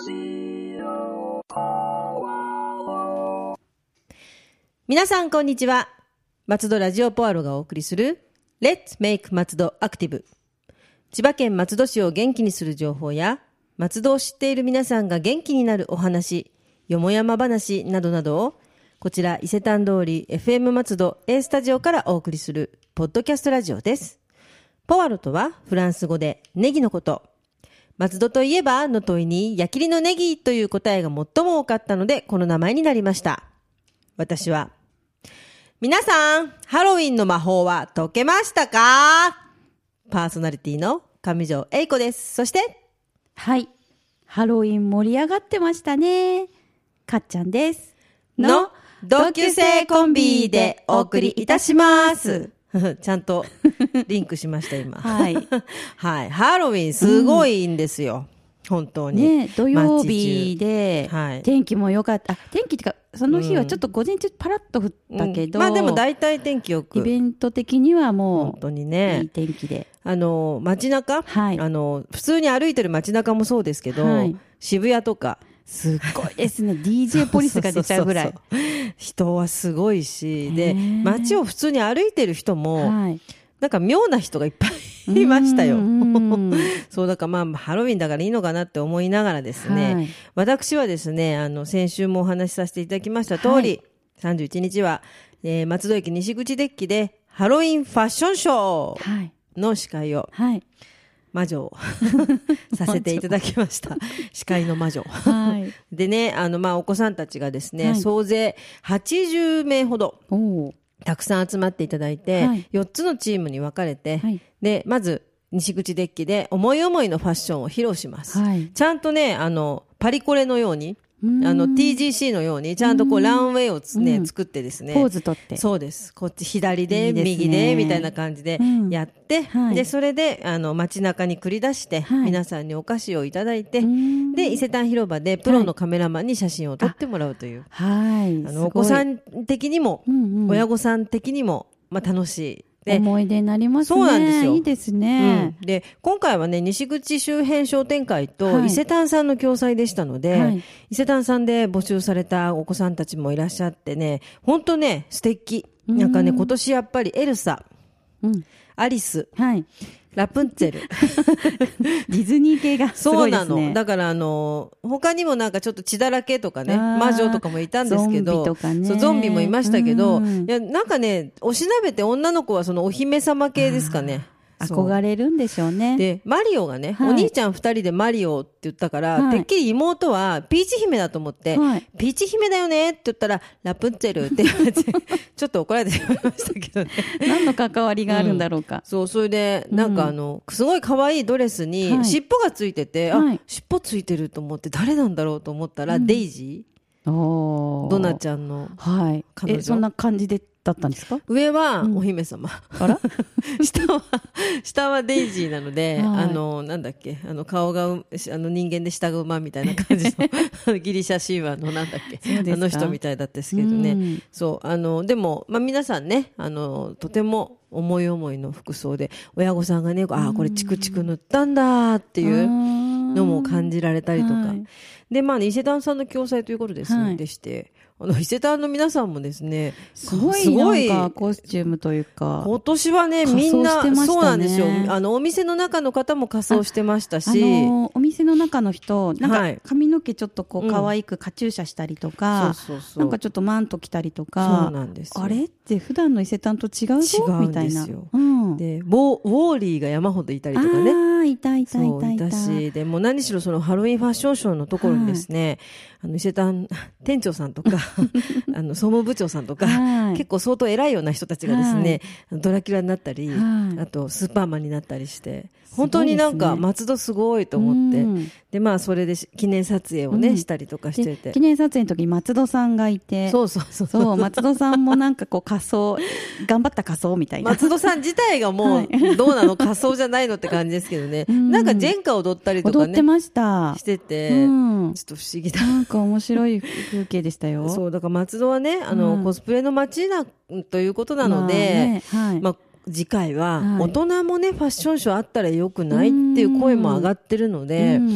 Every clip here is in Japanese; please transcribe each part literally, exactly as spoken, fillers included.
皆さんこんにちは。松戸ラジオポアロがお送りする Let's Make 松戸アクティブ。千葉県松戸市を元気にする情報や松戸を知っている皆さんが元気になるお話、よもやま話などなどをこちら伊勢丹通り エフエム 松戸 A スタジオからお送りするポッドキャストラジオです。ポアロとはフランス語でネギのこと。松戸といえばの問いに矢切のネギという答えが最も多かったのでこの名前になりました。私は皆さん、ハロウィンの魔法は解けましたか？パーソナリティの上条英子です。そしてはい、ハロウィン盛り上がってましたね。かっちゃんですの同級生コンビでお送りいたしますちゃんとリンクしました今はい、 はい、ハロウィンすごいんですよ、うん、本当にね、土曜日で、はい、天気も良かった。あ、天気ってかその日はちょっと午前中パラッと降ったけど、 うんうん、まあでも大体天気よく、 イベント的にはもう本当にね、 いい天気で、 あの街中、はい、あの普通に歩いてる街中もそうですけど、はい、渋谷とかすっごいですねディージェー ポリスが出ちゃうぐらいそうそうそう、人はすごいし、で街を普通に歩いてる人も、はい、なんか妙な人がいっぱいいましたよそうだからまあハロウィンだからいいのかなって思いながらですね、はい、私はですね、あの先週もお話しさせていただきました通り、はい、さんじゅういちにちは、えー、松戸駅西口デッキでハロウィンファッションショーの司会を、はい、魔女をさせていただきました司会の魔女、はい、でね、あのまあお子さんたちがですね、はい、総勢はちじゅうめいほどたくさん集まっていただいて、はい、よっつのチームに分かれて、はい、でまず西口デッキで思い思いのファッションを披露します、はい、ちゃんとね、あのパリコレのように、あの ティージーシー のようにちゃんとこうランウェイをつ、ね、作ってですね、 ポーズ取って、 そうです、こっち左でいいですね、右でみたいな感じでやって、うん、はい、でそれであの街中に繰り出して、はい、皆さんにお菓子をいただいて、で伊勢丹広場でプロのカメラマンに写真を撮ってもらうという、はい、あのお子さん的にも、うんうん、親御さん的にも、まあ、楽しい思い出になりますね。 そうなんですよ。 いいですね、 うん、で今回はね、西口周辺商店会と伊勢丹さんの共催でしたので、はい、伊勢丹さんで募集されたお子さんたちもいらっしゃってね、本当ね素敵。なんかね、今年やっぱりエルサ、うん、アリス、はい、ラプンツェルディズニー系がすごいですね。 そうなの。だからあの他にもなんかちょっと血だらけとかね、魔女とかもいたんですけど、 ゾンビとかね、 そうゾンビもいましたけど、いやなんかね、おしなべて女の子はそのお姫様系ですかね。 憧れるんでしょうね。 でマリオがね、はい、お兄ちゃんふたりでマリオって言ったから、はい、てっきり妹はピーチ姫だと思って、はい、ピーチ姫だよねって言ったらラプンツェルって言われてちょっと怒られてしまいましたけどね何の関わりがあるんだろうか、 うん、そう、それでなんかあの、うん、すごい可愛いドレスに尻尾がついてて、はい、あ、尻尾ついてると思って誰なんだろうと思ったら、うん、デイジー、おドナちゃんの彼女、はい、 えそんな感じでだったんですか？ 上はお姫様、うん、あら下は下はデイジーなので、はい、あのなんだっけ、あの顔があの人間で下が馬みたいな感じのギリシャ神話のなんだっけ、あの人みたいだったですけどね、うん、そうあのでも、まあ、皆さんね、あのとても思い思いの服装で、親御さんがね、ああこれチクチク塗ったんだっていうのも感じられたりとか、はい、でまあ、ね、伊勢丹さんの共催ということです、はい、でしてあの伊勢丹の皆さんもですね、 すごいなんかコスチュームというか、 今年はねみんな、ね、そうなんですよ、あのお店の中の方も仮装してましたし、あ、あのお店の中の人なんか髪の毛ちょっとこう可愛くカチューシャしたりとか、うん、そうそうそう、なんかちょっとマント着たりとか、そうなんですよ、あれって普段の伊勢丹と違うぞ違うんみたいな、 うん、でウォーリーが山ほどいたりとかね、 あいたいたいたいた、 そういたし、でもう何しろそのハロウィンファッションショーのところにですね、はい、あの伊勢丹店長さんとかあの総務部長さんとか、はい、結構相当偉いような人たちがですね、はい、ドラキュラになったり、はい、あとスーパーマンになったりして、本当になんか松戸すごいと思って、ね、でまあそれで記念撮影をね、うん、したりとかしてて、 記念撮影の時に松戸さんがいて、 そうそうそうそう、松戸さんもなんかこう仮装頑張った仮装みたいな、 松戸さん自体がもうどうなの仮装じゃないのって感じですけどね、うん、なんかジェンカ踊ったりとかね、 踊ってましたしてて、うん、ちょっと不思議だ、 なんか面白い風景でしたよそうだから松戸はね、あの、うん、コスプレの街だということなので、まあね、はい、まあ次回は大人もね、はい、ファッションショーあったらよくないっていう声も上がってるので、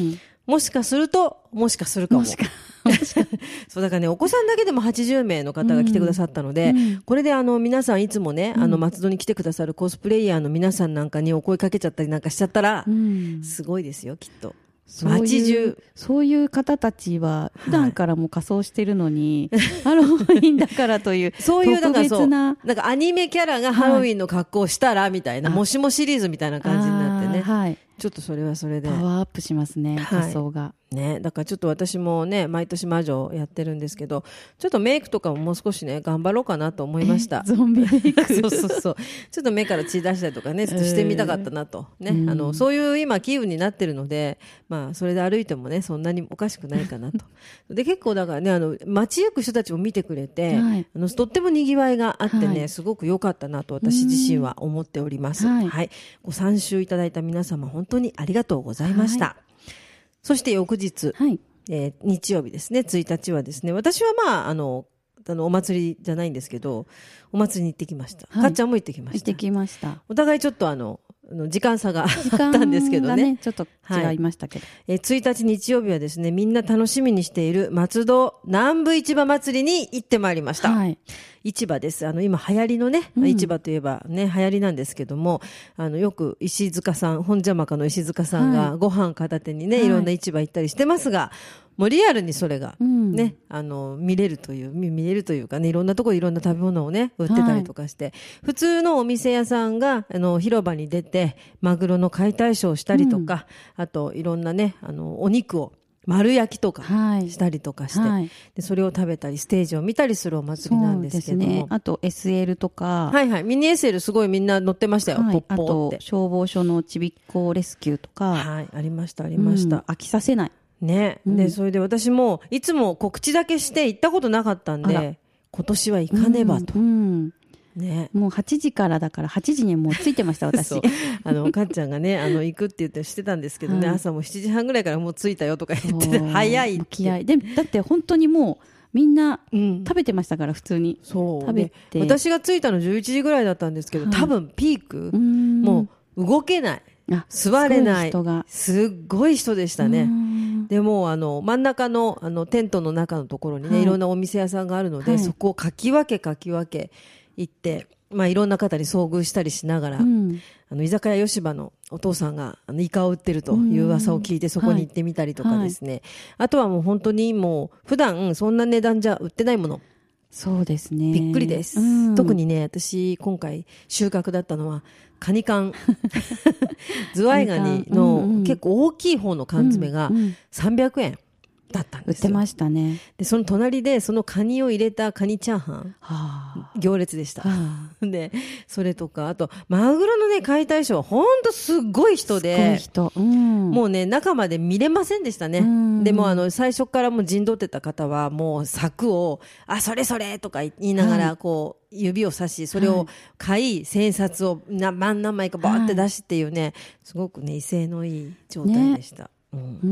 もしかすると、もしかするかも。もしかそうだからね、お子さんだけでもはちじゅうめいの方が来てくださったので、うん、これであの皆さんいつもね、うん、あの松戸に来てくださるコスプレイヤーの皆さんなんかにお声かけちゃったりなんかしちゃったら、うん、すごいですよきっと。街中そういう方たちは普段からも仮装してるのに、はい、ハロウィンだからというそういう特別ななんかアニメキャラがハロウィンの格好をしたらみたいな、はい、もしもシリーズみたいな感じになってね、はい、ちょっとそれはそれでパワーアップしますね、仮装が、 はいね、だからちょっと私もね毎年魔女やってるんですけど、ちょっとメイクとかももう少しね頑張ろうかなと思いました。 ゾンビメイクそうそうそう、ちょっと目から血出したりとかねちょっとしてみたかったなと、ね、あのそういう今気分になってるので、まあそれで歩いてもねそんなにおかしくないかなとで結構だからねあの街行く人たちも見てくれて、はい、あのとってもにぎわいがあってね、はい、すごく良かったなと私自身は思っております。はい、はい、ご参集いただいた皆様本当にありがとうございました。はい、そして翌日、はいえー、日曜日ですね、ついたちはですね、私はまあ、あの、あのお祭りじゃないんですけど、お祭りに行ってきました。はい、かっちゃんも行ってきました。 行ってきました。 お互いちょっとあの、時間差があったんですけど ね, ねちょっと違いましたけど、 はいえー、ついたち日曜日はですねみんな楽しみにしている松戸南部市場祭りに行ってまいりました。はい、市場です。あの今流行りのね、うん、市場といえばね流行りなんですけども、あのよく石塚さん本邪魔かの石塚さんがご飯片手にね、はい、いろんな市場行ったりしてますが、もうリアルにそれがね、うん、あの見れるという見れるというかね、いろんなところいろんな食べ物をね売ってたりとかして、はい、普通のお店屋さんがあの広場に出てマグロの解体ショーをしたりとか、うん、あといろんなねあのお肉を丸焼きとかしたりとかして、はいはい、でそれを食べたりステージを見たりするお祭りなんですけども、そうですね、 あと エスエル とか、 はいはい、ミニ エスエル すごいみんな乗ってましたよ、はい、ポッポって。 あと消防署のちびっこレスキューとか、 はい、ありましたありました、 うん、飽きさせないね、うん、でそれで私もいつも告知だけして行ったことなかったんで今年は行かねばと、うんうんね、もうはちじからだからはちじにもう着いてました私あのかっちゃんがねあの行くって言ってしてたんですけどね、はい、朝もしちじはんぐらいからもう着いたよとか言って早いって気合いでだって本当にもうみんな食べてましたから、うん、普通にそう食べて、私が着いたのじゅういちじぐらいだったんですけど、はい、多分ピークもう動けない座れない す, すっごい人でしたね。でもあの真ん中 の, あのテントの中のところにね、はい、いろんなお店屋さんがあるので、はい、そこをかき分けかき分け行って、まあ、いろんな方に遭遇したりしながら、うん、あの居酒屋吉羽のお父さんがあのイカを売ってるという噂を聞いてそこに行ってみたりとかですね、はいはい、あとはもう本当にもう普段そんな値段じゃ売ってないもの、 そうですね、 びっくりです、うん、特にね私今回収穫だったのはカニ缶ズワイガニの結構大きい方の缶詰がさんびゃくえんだったんですよ。 売ってましたね。 でその隣でそのカニを入れたカニチャーハン、はあ、行列でした、はあ、でそれとかあとマグロのね解体ショーはほんとすっごい人で、すごい人、うん、もうね中まで見れませんでしたね、うん、でもあの最初からもう陣取ってた方はもう柵をあそれそれとか言いながらこう、はい、指を差しそれを買い、はい、千冊を何何枚かバーって出しっていうね、はい、すごくね威勢のいい状態でした、ねうんうん、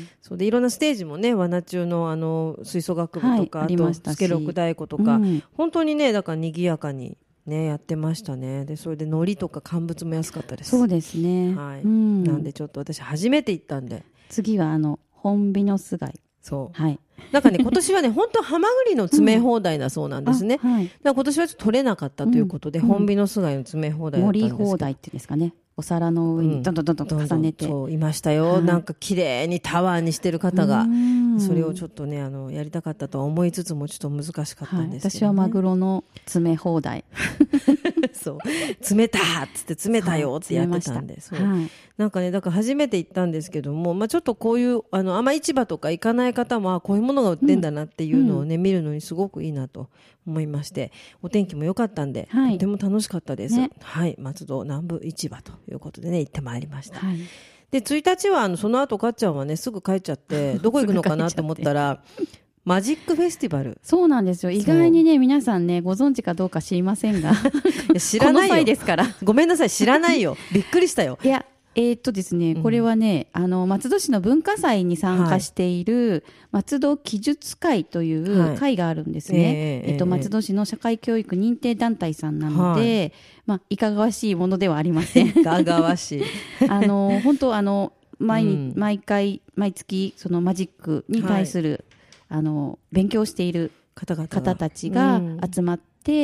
そうでいろんなステージもね罠中 の, あの吹奏楽部とか、はい、あとスケロク太鼓とか、うん、本当にねだから賑やかにねやってましたね。でそれで海苔とか乾物も安かったです。 そうですね、 はいうん、なんでちょっと私初めて行ったんで次はあの本美の巣貝そう、はい、なんかね今年はね本当ハマグリの詰め放題だそうなんですね、うんはい、だから今年はちょっと取れなかったということで、うん、本美の巣貝の詰め放題だったんですけど盛り放題っていうんですかね、お皿の上にどんどんどんどん重ねて、 うん、そういましたよ、はい、なんか綺麗にタワーにしてる方がそれをちょっとねあのやりたかったとは思いつつもちょっと難しかったんですけど、ねはい、 私はマグロの詰め放題そう詰めたっつって詰めたよってやってたんで、そうそう、はい、なんかねだから初めて行ったんですけども、まあ、ちょっとこういうあのあんま市場とか行かない方もこういうものが売ってんだなっていうのをね、うん、見るのにすごくいいなと思いまして、お天気も良かったんで、はい、とても楽しかったです、ね、はい、松戸南部市場ということでね行ってまいりました、はい、でついたちはあのその後かっちゃんはねすぐ帰っちゃってどこ行くのかなと思ったらマジックフェスティバル。 そうなんですよ。意外にね皆さんねご存知かどうか知りませんが知らないよ、この際ですからごめんなさい知らないよびっくりしたよ。 いやえーっとですね、これはね、うん、あの松戸市の文化祭に参加している、はい、松戸記述会という会があるんですね、はいえーえー、っと松戸市の社会教育認定団体さんなので、はいまあ、いかがわしいものではありませんいかがわしいあの本当あの毎,、 うん、 毎回毎月そのマジックに対する、はい、あの勉強している方々方たちが集まって、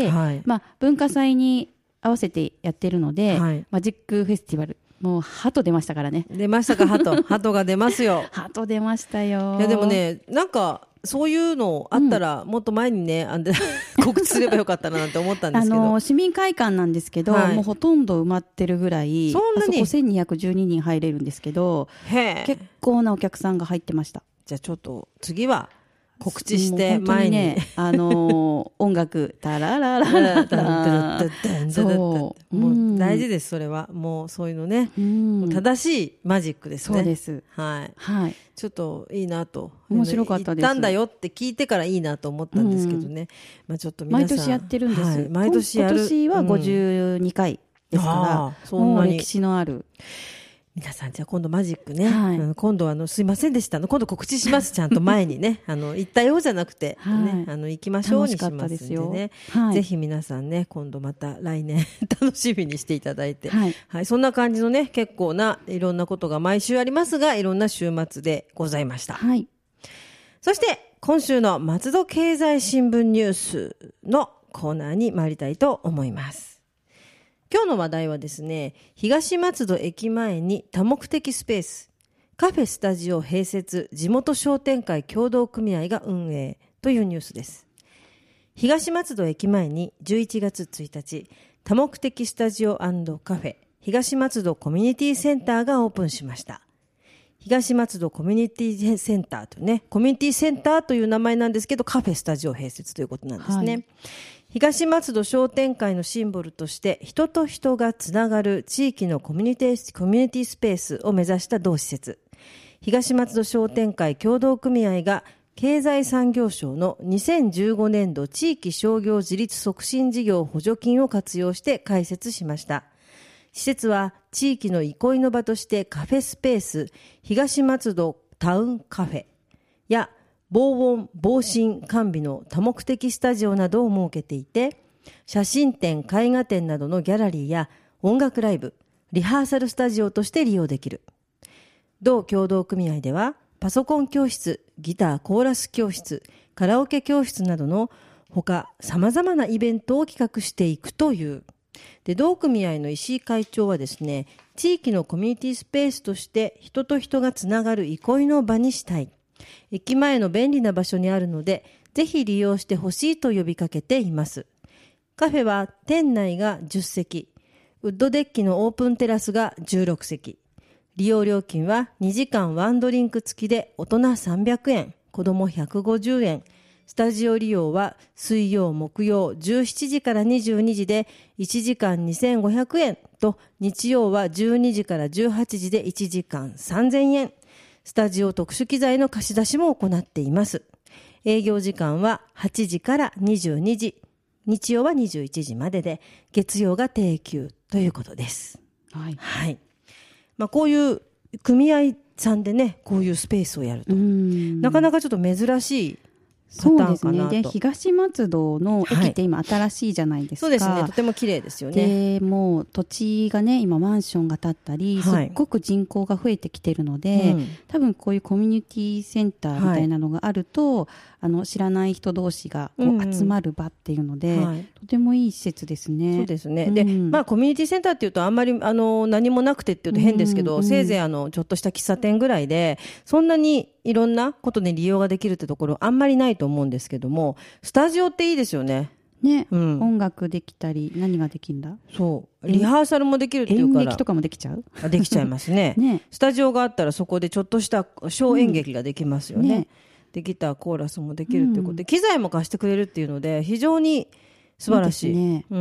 うんはいまあ、文化祭に合わせてやってるので、はい、マジックフェスティバルもう鳩出ましたからね。 出ましたか鳩鳩が出ますよ。 鳩出ましたよ。 いやでもねなんかそういうのあったら、うん、もっと前にねあんで告知すればよかったななんて思ったんですけど、あの市民会館なんですけど、はい、もうほとんど埋まってるぐらい、 そんなにあそこせんにひゃくじゅうににん入れるんですけど、へ結構なお客さんが入ってました。 じゃあちょっと次は告知して前に、ね、 あのー、音楽タラララララそうもう大事です。それはもうそういうのね、うん、正しいマジックですね。 そうです、 はいはい、 ちょっといいなと面白かったです。 行ったんだよって聞いてからいいなと思ったんですけどね、うんまあ、ちょっと皆さん毎年やってるんです、はい、 毎年やる。 今年はごじゅうにかいですから、うん、そんなに歴史のある。 皆さんじゃあ今度マジックね、はいうん、今度あのすいませんでした今度告知します。ちゃんと前にねあの行ったようじゃなくて、ねはい、あの行きましょうにしますんでね、はい、ぜひ皆さんね今度また来年楽しみにしていただいて、はいはい、そんな感じのね結構ないろんなことが毎週ありますがいろんな週末でございました、はい、そして今週の松戸経済新聞ニュースのコーナーに参りたいと思います。今日の話題はですね、東松戸駅前に多目的スペース、カフェスタジオ併設地元商店会協同組合が運営というニュースです。東松戸駅前にじゅういちがつついたち、多目的スタジオ&カフェ東松戸コミュニティセンターがオープンしました。東松戸コミュニティセンターとね、コミュニティセンターという名前なんですけど、カフェスタジオ併設ということなんですね。はい、東松戸商店会のシンボルとして人と人がつながる地域のコミュニティ、コミュニティスペースを目指した同施設。東松戸商店会協同組合が経済産業省のにせんじゅうごねんど地域商業自立促進事業補助金を活用して開設しました。施設は地域の憩いの場としてカフェスペース東松戸タウンカフェや防音防振完備の多目的スタジオなどを設けていて、写真展、絵画展などのギャラリーや音楽ライブ、リハーサルスタジオとして利用できる。同協同組合ではパソコン教室、ギターコーラス教室、カラオケ教室などのほか様々なイベントを企画していくという。で同組合の石井会長はですね、地域のコミュニティスペースとして人と人がつながる憩いの場にしたい。駅前の便利な場所にあるので、ぜひ利用してほしいと呼びかけています。カフェは店内がじゅっせき、ウッドデッキのオープンテラスがじゅうろくせき。利用料金はにじかんワンドリンク付きで大人さんびゃくえん、子供ひゃくごじゅうえん。スタジオ利用は水曜木曜じゅうしちじからにじゅうにじでいちじかんにせんごひゃくえんと、日曜はじゅうにじからじゅうはちじでいちじかんさんぜんえん。スタジオ特殊機材の貸し出しも行っています。営業時間ははちじからにじゅうにじ、日曜はにじゅういちじまでで、月曜が定休ということです。はい。はい。まあこういう組合さんでね、こういうスペースをやると、なかなかちょっと珍しいパターンかなと。そうですね。で、東松戸の駅って今新しいじゃないですか。 はい、そうですね。とても綺麗ですよね。 で、もう土地がね、今マンションが建ったり、はい、すっごく人口が増えてきてるので、うん、多分こういうコミュニティセンターみたいなのがあると、はい、あの知らない人同士がこう集まる場っていうので、うんはい、とてもいい施設ですね。 そうですね。うん、で、まあコミュニティセンターっていうとあんまりあの何もなくてっていうと変ですけど、うん、せいぜいあのちょっとした喫茶店ぐらいで、そんなにいろんなことで利用ができるってところあんまりないと思うんですけども、スタジオっていいですよね。 ね、うん、音楽できたり何ができるんだ。 そうリハーサルもできるっていうから、 演劇とかもできちゃう。 あできちゃいますね。ね、スタジオがあったらそこでちょっとした小演劇ができますよね。うんね、でギターコーラスもできるっていうことで、うん、機材も貸してくれるっていうので非常に素晴らしい。いいですね。うん、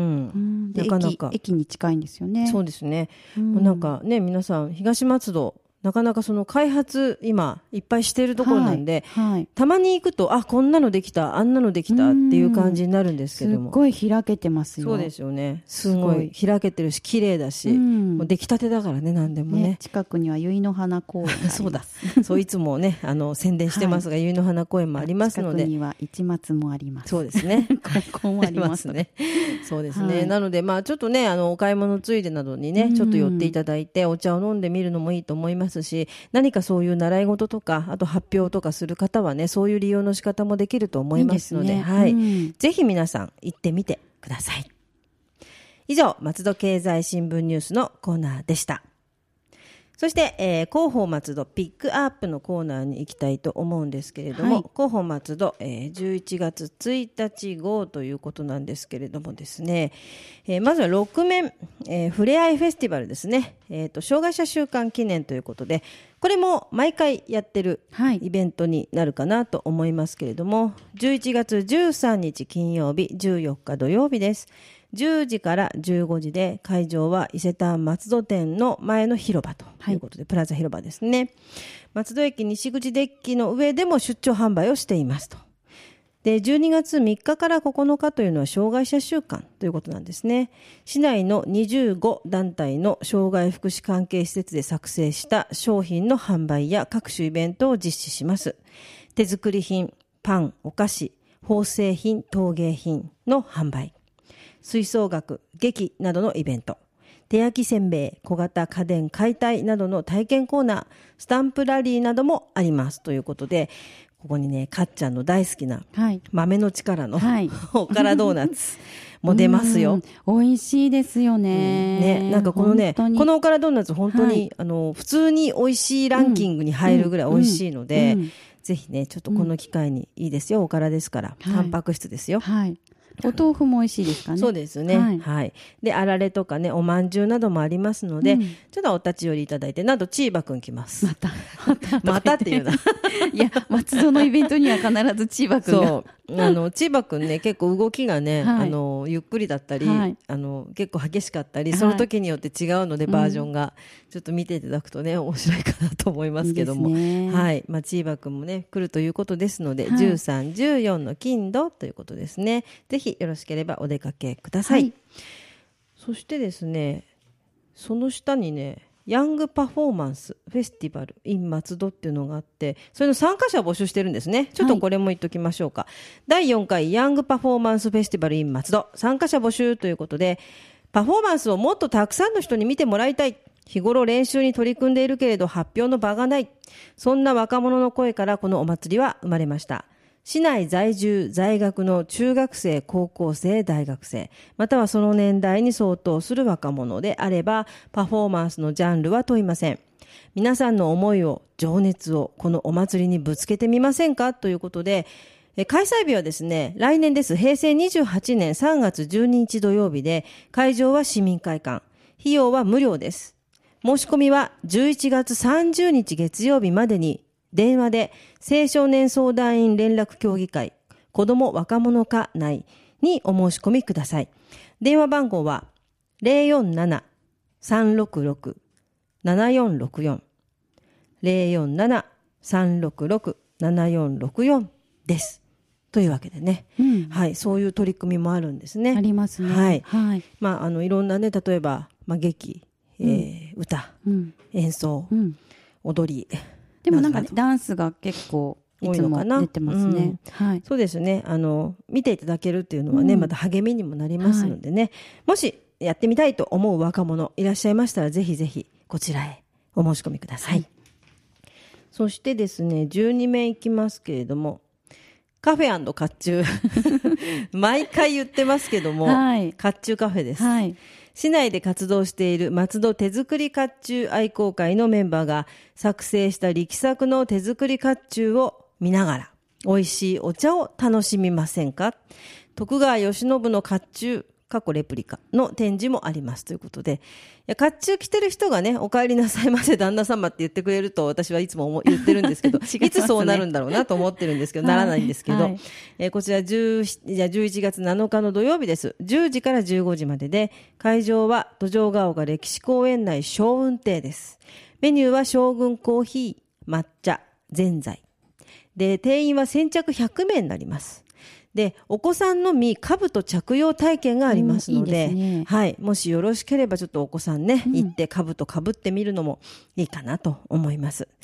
でなかなか 駅, 駅に近いんですよね。 そうですね。うん、なんかね皆さん東松戸なかなかその開発今いっぱいしているところなんで、はいはい、たまに行くとあこんなのできたあんなのできたっていう感じになるんですけども、 すっごい開けてますよ。 そうですよね。すごい開けてるし綺麗だし、もう出来たてだからね何でも ね, ね近くには由比の花公園があります。 そうだそういつもねあの宣伝してますが、はい、由比の花公園もありますので、 近くには市松もあります。 そうですねここもありますね。そうですね、はい、なのでまあちょっとねあのお買い物ついでなどにねちょっと寄っていただいてお茶を飲んでみるのもいいと思いますますし、何かそういう習い事とか、あと発表とかする方はね、そういう利用の仕方もできると思いますので、いいですね、はい、うん、ぜひ皆さん行ってみてください。以上、松戸経済新聞ニュースのコーナーでした。そして、えー、広報松戸ピックアップのコーナーに行きたいと思うんですけれども、はい、広報松戸、えー、じゅういちがつついたち号ということなんですけれどもですね、えー、まずはろく面、えー、ふれあいフェスティバルですね、えーと、障害者週間記念ということで、これも毎回やってるイベントになるかなと思いますけれども、はい、じゅういちがつじゅうさんにち金曜日、じゅうよっか土曜日です。じゅうじからじゅうごじで、会場は伊勢丹松戸店の前の広場ということで、はい、プラザ広場ですね。松戸駅西口デッキの上でも出張販売をしていますと。で、じゅうにがつみっかからここのかというのは障害者週間ということなんですね。市内のにじゅうごだんたいの障害福祉関係施設で作成した商品の販売や各種イベントを実施します。手作り品、パン、お菓子、縫製品、陶芸品の販売。吹奏楽、劇などのイベント、手焼きせんべい、小型家電解体などの体験コーナー、スタンプラリーなどもありますということで、ここにね、かっちゃんの大好きな豆の力の、はい、おからドーナツも出ますよ。 美味しいですよね。 うん、ね、なんかこのね、このおからドーナツ本当に、はい、あの普通に美味しいランキングに入るぐらい美味しいので、うんうんうん、ぜひね、ちょっとこの機会にいいですよ、おからですから、はい、タンパク質ですよ。 はい、お豆腐も美味しいですかね。 そうですね。はい。はい、で、あられとかね、おまんじゅうなどもありますので、うん、ちょっとお立ち寄りいただいて、なんとチーバくん来ます。 また。 また。またっていうな。いや、松戸のイベントには必ずチーバくんが。 そう。あの、チーバくんね、結構動きがね、はい、あの、ゆっくりだったり、はい、あの、結構激しかったり、その時によって違うので、はい、バージョンが、ちょっと見ていただくとね、面白いかなと思いますけども。いいですね。はい。まあ、チーバくんもね、来るということですので、はい、じゅうさん、じゅうよんの金土ということですね。ぜひよろしければお出かけください。はい、そしてですね、その下にね、ヤングパフォーマンスフェスティバル in 松戸っていうのがあって、それの参加者を募集してるんですね。ちょっとこれも言っときましょうか。はい、だいよんかいヤングパフォーマンスフェスティバル in 松戸、参加者募集ということで、パフォーマンスをもっとたくさんの人に見てもらいたい。日頃練習に取り組んでいるけれど発表の場がない。そんな若者の声からこのお祭りは生まれました。市内在住在学の中学生、高校生、大学生、またはその年代に相当する若者であれば、パフォーマンスのジャンルは問いません。皆さんの思いを、情熱をこのお祭りにぶつけてみませんかということで、開催日はですね、来年です。へいせいにじゅうはちねんさんがつじゅうににち土曜日で、会場は市民会館。費用は無料です。申し込みはじゅういちがつさんじゅうにち月曜日までに、電話で青少年相談員連絡協議会子ども若者課内にお申し込みください。電話番号は ゼロよんなな さんろくろく ななよんろくよん ゼロよんなな さんろくろく ななよんろくよん です。というわけでね、うん、はい、そういう取り組みもあるんですね。 ありますね。 はい。 はい、 まあ、あの、いろんなね、例えば、まあ、劇、えーうん、歌、うん、演奏、うん、踊り、 でもなんか、ね、ダンスが結構いつも出てますね、うんはい、 そうですね。あの見ていただけるっていうのはね、うん、また励みにもなりますのでね、はい、もしやってみたいと思う若者いらっしゃいましたら、ぜひぜひこちらへお申し込みください、はい、そしてですね、じゅうにめんいきますけれども、カフェ&甲冑毎回言ってますけども、はい、甲冑カフェです、はい、市内で活動している松戸手作り甲冑愛好会のメンバーが作成した力作の手作り甲冑を見ながら美味しいお茶を楽しみませんか。徳川慶喜の甲冑過去レプリカの展示もありますということで、いや甲冑着てる人がね、お帰りなさいませ旦那様って言ってくれると私はいつも思言ってるんですけどい, ね、いつそうなるんだろうなと思ってるんですけど、はい、ならないんですけど、はい、えー、こちらじゅうじゃじゅういちがつなのかの土曜日です。じゅうじからじゅうごじまでで、会場は土壌ヶ丘歴史公園内小雲亭です。メニューは将軍コーヒー、抹茶、ぜんざいで、定員は先着ひゃくめいになります。で、お子さんのみ兜着用体験がありますので、うん、いいですね、はい、もしよろしければちょっとお子さんね、うん、行って兜かぶってみるのもいいかなと思います。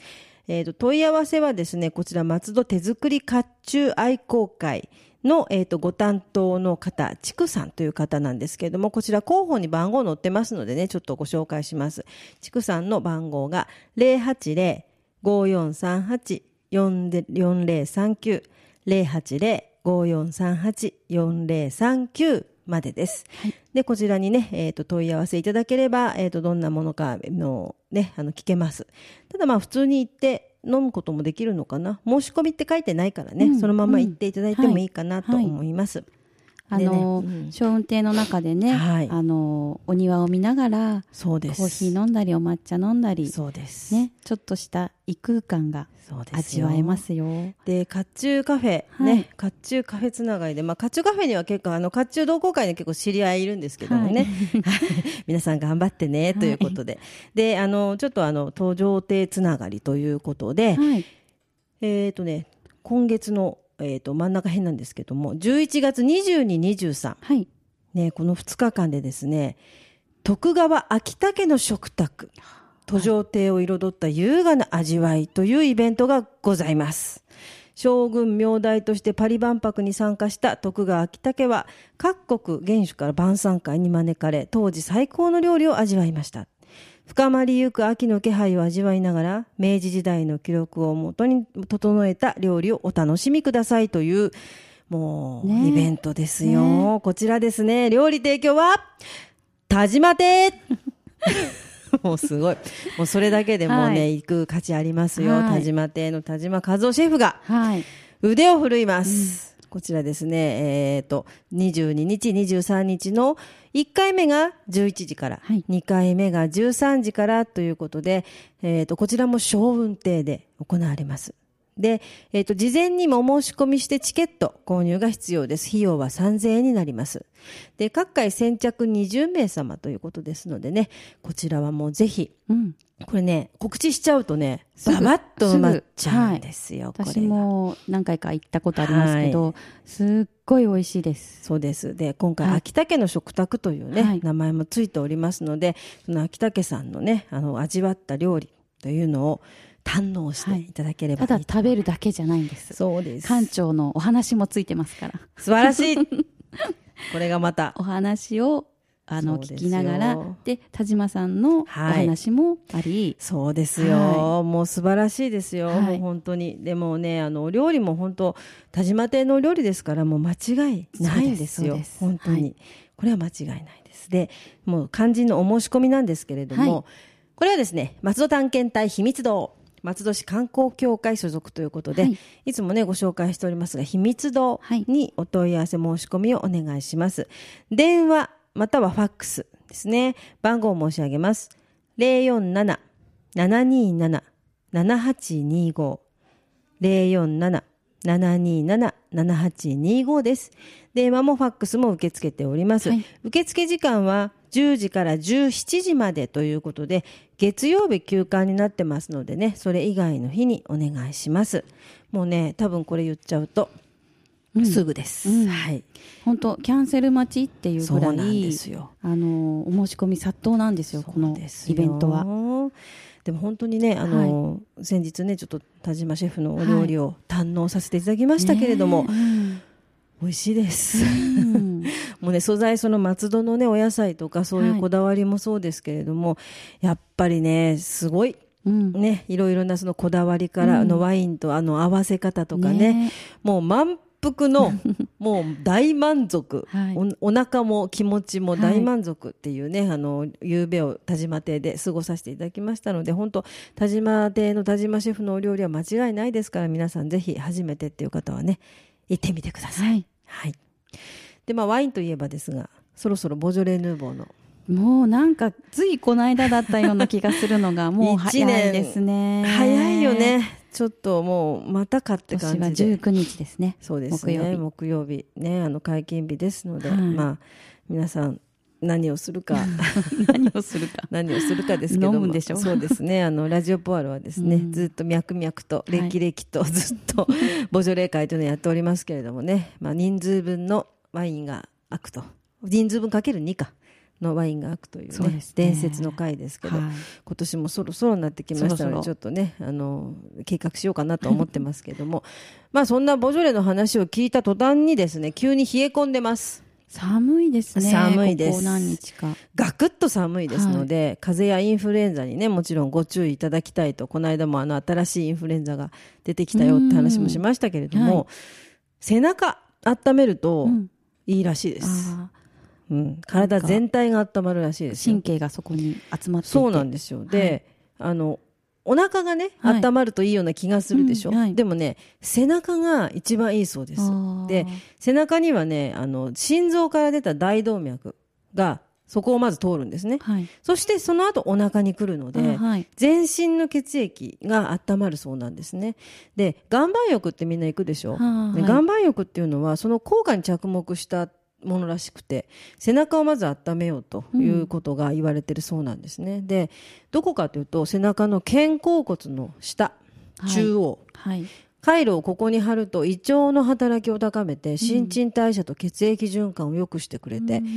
えーと、問い合わせはですね、こちら松戸手作り甲冑愛好会の、えーと、ご担当の方、ちくさんという方なんですけれども、こちら広報に番号載ってますのでね、ちょっとご紹介します。ちくさんの番号が ゼロはちゼロ ごよんさんはち よんゼロさんきゅう ゼロはちゼロ ごよんさんはち よんゼロさんきゅうまでです。はい、で、こちらにね、えっと、問い合わせいただければ、えっと、どんなものかのね、あの、聞けます。ただまあ、普通に行って飲むこともできるのかな。申し込みって書いてないからね、うん、そのまま行っていただいてもいいかなと思います。はいはい、あの、ね、うん、小運亭の中でね、はい、あの、お庭を見ながら、 そうです。 コーヒー飲んだり、お抹茶飲んだり、 そうです。 ね、ちょっとした異空間が味わえますよ。 で、甲冑カフェ、はい、ね、甲冑カフェつながりで、まあ、甲冑カフェには結構、あの、甲冑同好会に結構知り合いいるんですけどもね、はい、皆さん頑張ってね、ということで。はい、で、あの、ちょっとあの、登場亭つながりということで、はい、えっとね、今月の、えー、と真ん中辺なんですけども、じゅういちがつにじゅうに、にじゅうさん、はい、ね、このふつかかんでですね、徳川秋竹の食卓、登場亭を彩った優雅な味わいというイベントがございます。将軍名代としてパリ万博に参加した徳川秋竹は、各国元首から晩餐会に招かれ、当時最高の料理を味わいました。深まりゆく秋の気配を味わいながら、明治時代の記録をもとに整えた料理をお楽しみくださいという、もう、ね、イベントですよ、ね。こちらですね、料理提供は、田島亭もうすごい。もうそれだけでもうね、はい、行く価値ありますよ。はい、田島亭の田島和夫シェフが、腕を振るいます。はい、うん、こちらですね、えっと、にじゅうににち、にじゅうさんにちのいっかいめがじゅういちじから、はい、にかいめがじゅうさんじからということで、えっと、こちらも小運亭で行われます。で、えっと、事前にもお申し込みしてチケット購入が必要です。費用はさんぜんえんになります。で、各回先着にじゅうめいさまということですのでね、こちらはもうぜひ、うん、これね、告知しちゃうとね、ババッと埋まっちゃうんですよ、 はい、私も何回か行ったことありますけど、はい、すっごい美味しいです。 そうです。で、今回、はい、秋竹の食卓というね、はい、名前もついておりますので、その秋竹さんのね、あの、味わった料理というのを、堪能していただければいい、はい、 ただ食べるだけじゃないんです。 そうです。 館長のお話もついてますから。 素晴らしいこれがまた。 お話を、あの、聞きながら、で、田島さんのお話もあり。はい、 そうですよ、はい。もう素晴らしいですよ。はい、もう本当に。でもね、あの、お料理も本当、田島亭のお料理ですから、もう間違いないんですよ。す本当に、はい。これは間違いないです。で、もう肝心のお申し込みなんですけれども、はい、これはですね、松戸探検隊秘密堂。松戸市観光協会所属ということで、はい、いつもね、ご紹介しておりますが、秘密堂にお問い合わせ申し込みをお願いします。電話、またはファックスですね。番号を申し上げます。ゼロよんなな ななにーなな ななはちにーご ゼロよんなな ななにーなな ななはちにーご です。電話もファックスも受け付けております。はい、受付時間はじゅうじからじゅうしちじまでということで、月曜日休館になってますのでね、それ以外の日にお願いします。もうね、多分これ言っちゃうと、うん、すぐです。うん、はい。 本当キャンセル待ちっていうぐらい、 そうなんですよ。 あの、お申し込み殺到なんですよ、このイベントは。 でも本当にね、あの、はい、先日ね、ちょっと田島シェフのお料理を堪能させていただきましたけれども、はいね、うん美味しいです、うん、もうね素材その松戸のねお野菜とかそういうこだわりもそうですけれども、はい、やっぱりねすごい、うん、ねいろいろなそのこだわりから、うん、あのワインとあの合わせ方とかね、ねもう満腹のもう大満足、はい、お, お腹も気持ちも大満足っていうね、はい、あの夕べを田島亭で過ごさせていただきましたので、本当田島亭の田島シェフのお料理は間違いないですから、皆さんぜひ初めてっていう方はね行ってみてください。はい。はい、で、まあ、ワインといえばですが、そろそろボジョレ・ヌーボーの。 もうなんか、ついこの間だったような気がするのが、もう早いですね。 早いよね。ちょっともう、またかって感じで。 今年はじゅうくにちですね。 そうですね。木曜日。木曜日ね、あの、解禁日ですので、はい、まあ、皆さん、何をするか何をするか何をするかですけども、 飲むんでしょ。 そうですね、あのラジオポアロはですね、うん、ずっと脈々と歴々とずっとボジョレー会というのをやっておりますけれどもね、まあ、人数分のワインが開くと、人数分かけるにかのワインが開くという、ねそうですね、 伝説の回ですけど、はい、今年もそろそろになってきましたので、そろそろちょっとねあの計画しようかなと思ってますけどもまあそんなボジョレの話を聞いた途端にですね、急に冷え込んでます。 寒いですね。 寒いです。 ここ何日かガクッと寒いですので、はい、風邪やインフルエンザにねもちろんご注意いただきたいと、この間もあの新しいインフルエンザが出てきたよって話もしましたけれども、はい、背中温めるといいらしいです、うん、体全体が温まるらしいですよ。 神経がそこに集まっていて、 そうなんですよ。で、はい、あのお腹がね、はい、温まるといいような気がするでしょ、うんはい、でもね背中が一番いいそうです。で背中にはねあの心臓から出た大動脈がそこをまず通るんですね、はい、そしてその後お腹に来るので、はい、全身の血液が温まるそうなんですね。で岩盤浴ってみんな行くでしょ、はい、で岩盤浴っていうのはその効果に着目したものらしくて、背中をまず温めようということが言われてるそうなんですね、うん、でどこかというと背中の肩甲骨の下、中央、はいはい、回路をここに貼ると胃腸の働きを高めて新陳代謝と血液循環を良くしてくれて、うん、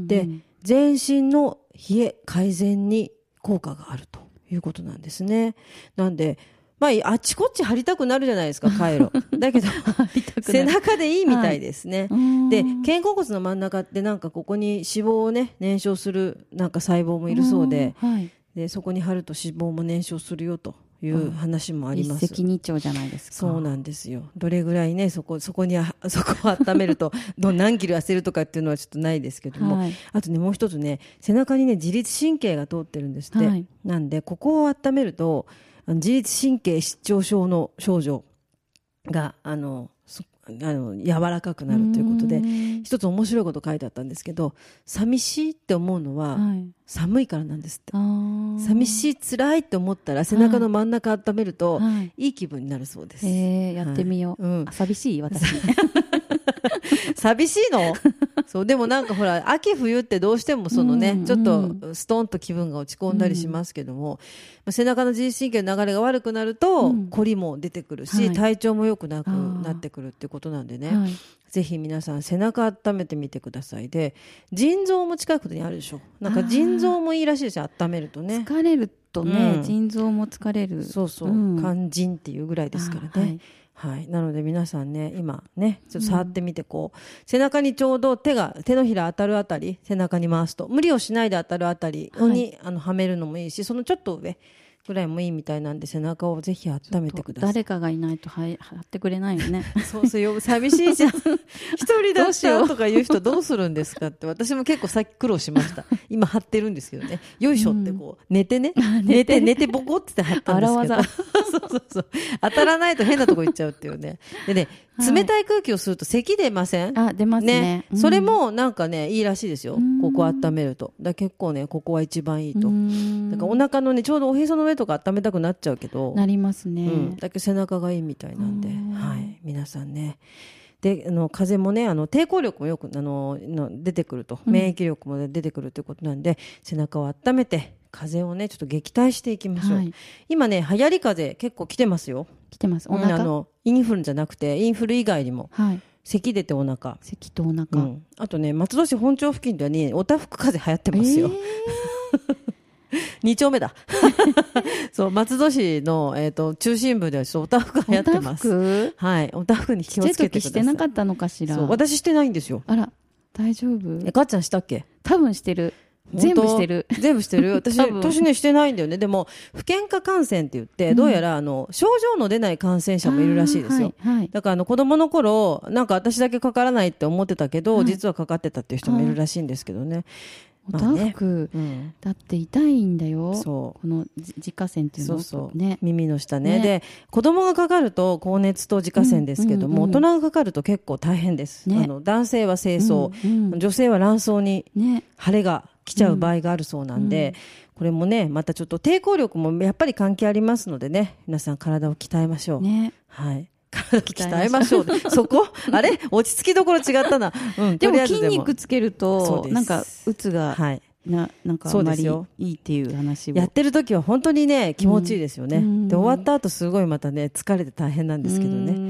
で全身の冷え改善に効果があるということなんですね。なんでまあ、あちこち貼りたくなるじゃないですか回路だけど背中でいいみたいですね、はい、で肩甲骨の真ん中ってなんかここに脂肪をね燃焼するなんか細胞もいるそうで、はい、でそこに貼ると脂肪も燃焼するよという話もあります。 一石二鳥じゃないですか。 そうなんですよ。どれぐらいねそこそこにそこを温めるとど何キロ痩せるとかっていうのはちょっとないですけども、はい、あとねもう一つね背中にね自律神経が通ってるんですって、はい、なんでここを温めると自律神経失調症の症状があのあの柔らかくなるということで、一つ面白いこと書いてあったんですけど、寂しいって思うのは、はい、寒いからなんですって。寂しい辛いって思ったら背中の真ん中温めると、はい、いい気分になるそうです。 えー、やってみよう、はいうん、寂しい私寂しいのそうでもなんかほら秋冬ってどうしてもそのね、うん、ちょっとストンと気分が落ち込んだりしますけども、うん、背中の自律神経の流れが悪くなると、うん、凝りも出てくるし、はい、体調も良くなくなってくるってことなんでね、はい、ぜひ皆さん背中温めてみてください。で腎臓も近くにあるでしょ。なんか腎臓もいいらしいですよ、温めるとね。 疲れるとね、うん、腎臓も疲れる。 そうそう、うん、肝腎っていうぐらいですからね。はい、なので皆さんね今ねちょっと触ってみてこう、うん、背中にちょうど手が手のひら当たるあたり背中に回すと無理をしないで当たるあたりに、はい、あのはめるのもいいし、そのちょっと上ぐらいもいいみたいなんで背中をぜひ温めてください。 誰かがいないと貼ってくれないよね。 そうそうよ寂しいじゃん一人だったとか言う人どうするんですかって私も結構さっき苦労しました今貼ってるんですけどね、よいしょってこう、うん、寝てね寝て寝てボコって貼ったんですけどそうそうそう当たらないと変なとこ行っちゃうっていうね。でね冷たい空気をすると咳出ません？ あ出ますね、 ね、うん、それもなんかねいいらしいですよ、ここ温めると。だ結構ねここは一番いいと。だからお腹のねちょうどおへその上とか温めたくなっちゃうけどなりますね、うん、 だけど背中がいいみたいなんで、はい、皆さんねであの風邪もねあの抵抗力もよくあのの出てくると、免疫力も出てくるということなんで、うん、背中を温めて風邪をねちょっと撃退していきましょう、はい、今ね流行り風邪結構来てますよ。 来てます。お腹、 うん、あのインフルじゃなくてインフル以外にも、はい、咳出てお腹咳とお腹、 うん、あとね松戸市本町付近ではねおたふく風邪流行ってますよ、えーに丁目だそう松戸市の、えー、と中心部ではおたふく流行ってます。 おたふく、 はい、おたふくに気をつけてください。 してなかったのかしら。 そう私してないんですよ。 あら大丈夫？ えかっちゃんしたっけ？ 多分してる。全部してる全部してる私私ねしてないんだよね。でも不健化感染って言って、うん、どうやらあの症状の出ない感染者もいるらしいですよ、はいはい、だからあの子供の頃なんか私だけかからないって思ってたけど、はい、実はかかってたっていう人もいるらしいんですけどね。 おたふく、まあねうん、だって痛いんだよ。そうこの自家腺っていうのそうそう、ね、耳の下 ね, ねで子供がかかると高熱と自家腺ですけども、うんうんうん、大人がかかると結構大変です、ね、あの男性は精巣、うんうん、女性は卵巣に腫れが来ちゃう場合があるそうなんで、うん、これもねまたちょっと抵抗力もやっぱり関係ありますのでね、皆さん体を鍛えましょう、ね、はい体を鍛えましょうそこあれ落ち着きどころ違ったな、うん、 でも筋肉つけるとなんかうつが、はい、な, なんかあんまりいいっていう話をやってる時は本当にね気持ちいいですよね、うん、で終わった後すごいまたね疲れて大変なんですけどね、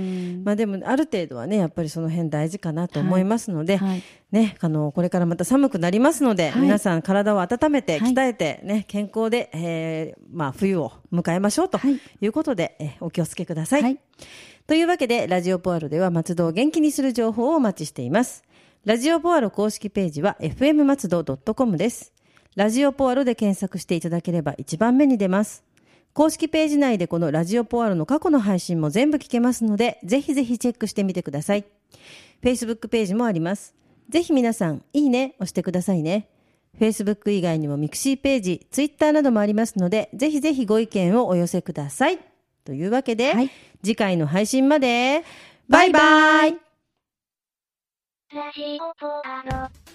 まあでもある程度はねやっぱりその辺大事かなと思いますので、 はいはいね、あのこれからまた寒くなりますので、はい、皆さん体を温めて鍛えて、ね、健康で、えーまあ、冬を迎えましょうということで、はい、えお気をつけください、はい、というわけでラジオポアロでは松戸を元気にする情報をお待ちしています。ラジオポアロ公式ページは エフエム 松戸 ドットコム です。ラジオポアロで検索していただければ一番目に出ます。公式ページ内でこのラジオポアロの過去の配信も全部聞けますので、ぜひぜひチェックしてみてください。Facebook ページもあります。ぜひ皆さん、いいね押してくださいね。Facebook 以外にもミクシーページ、Twitter などもありますので、ぜひぜひご意見をお寄せください。というわけで、はい、次回の配信まで、バイバイ。ラジオポアロ。